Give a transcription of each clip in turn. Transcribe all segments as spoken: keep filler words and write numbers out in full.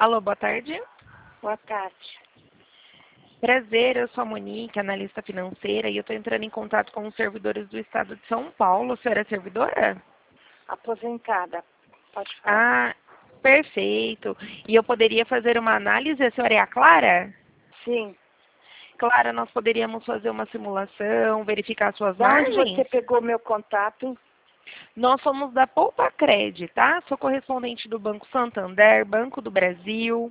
Alô, boa tarde. Boa tarde. Prazer, eu sou a Monique, analista financeira, e eu estou entrando em contato com os servidores do estado de São Paulo. A senhora é servidora? Aposentada. Pode falar. Ah, perfeito. E eu poderia fazer uma análise? A senhora é a Clara? Sim. Clara, nós poderíamos fazer uma simulação, verificar suas Da onde margens? você pegou meu contato? Nós somos da Poupa Cred, tá? Sou correspondente do Banco Santander, Banco do Brasil.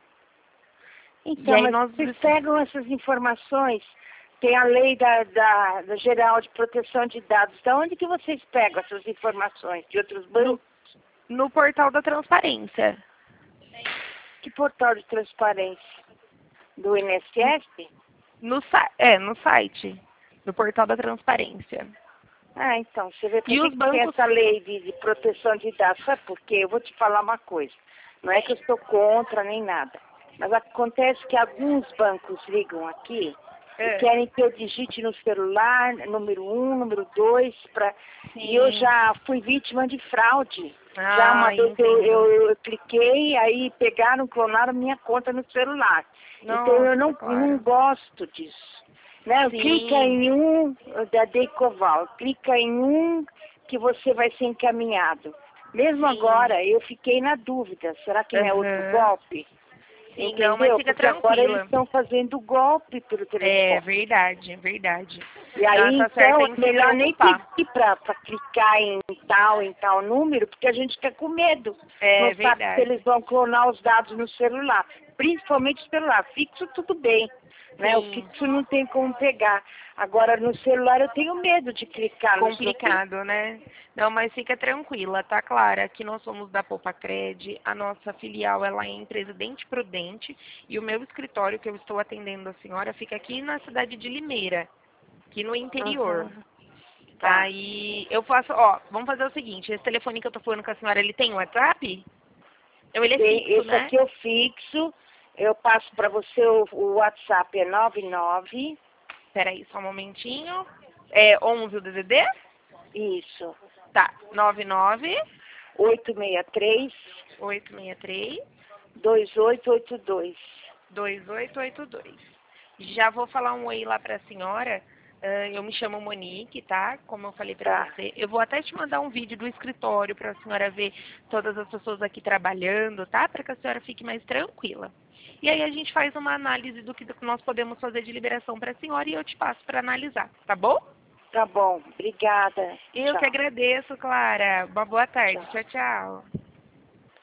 Então, E aí mas nós... vocês pegam essas informações, tem a lei da, da, da Geral de Proteção de Dados. Da onde que vocês pegam essas informações? De outros bancos? No, no portal da transparência. Que portal de transparência? Do I N S S? No, sa- é, no site. No portal da transparência. Ah, então, você vê por E que os que tem bancos... essa lei de, de proteção de dados? Sabe por quê? Eu vou te falar uma coisa. Não é que eu estou contra nem nada. Mas acontece que alguns bancos ligam aqui É. e querem que eu digite no celular, número um, número dois, pra... e eu já fui vítima de fraude. Ah, já uma vez eu, entendo. eu, eu cliquei, aí pegaram, clonaram minha conta no celular. Então eu Nossa, não, claro. não gosto disso. Né? Sim. Clica em um da Decoval, clica em um que você vai ser encaminhado. Mesmo Sim. agora, eu fiquei na dúvida, será que não é outro Aham. golpe? Sim, Entendeu? não, mas fica Porque agora eles tranquila. estão fazendo golpe pelo É telefone. verdade, verdade. E aí, Não, tá certo, então, tem é que se melhor nem preocupar. pedir para clicar em tal, em tal número, porque a gente fica com medo. É Não sabe se verdade. eles vão clonar os dados no celular. Principalmente o celular. Fixo, tudo bem. Né? O Sim. fixo não tem como pegar. Agora, no celular, eu tenho medo de clicar nos números. Complicado, né? Não, mas fica tranquila, tá, Clara? Aqui nós somos da Poupa Cred, a nossa filial ela é em Presidente Prudente e o meu escritório que eu estou atendendo a senhora fica aqui na cidade de Limeira, aqui no interior. Uhum. Tá. Aí eu faço, ó, vamos fazer o seguinte, esse telefone que eu tô falando com a senhora, ele tem WhatsApp? Então ele é Tem, fixo, esse né? aqui eu fixo. Eu passo para você o, o WhatsApp, é nove nove. Peraí, só um momentinho. É onze o D D D? Isso. Tá, nove nove oito seis três, oito seis três dois oito oito dois. dois oito oito dois. Já vou falar um oi lá pra senhora. Ah, eu me chamo Monique, tá? Como eu falei pra Tá. você. Eu vou até te mandar um vídeo do escritório pra senhora ver todas as pessoas aqui trabalhando, tá? Pra que a senhora fique mais tranquila. E aí a gente faz uma análise do que nós podemos fazer de liberação pra senhora e eu te passo pra analisar, tá bom? Tá bom. Obrigada. Eu Tchau. que agradeço, Clara. Uma boa tarde. Tchau. Tchau, tchau.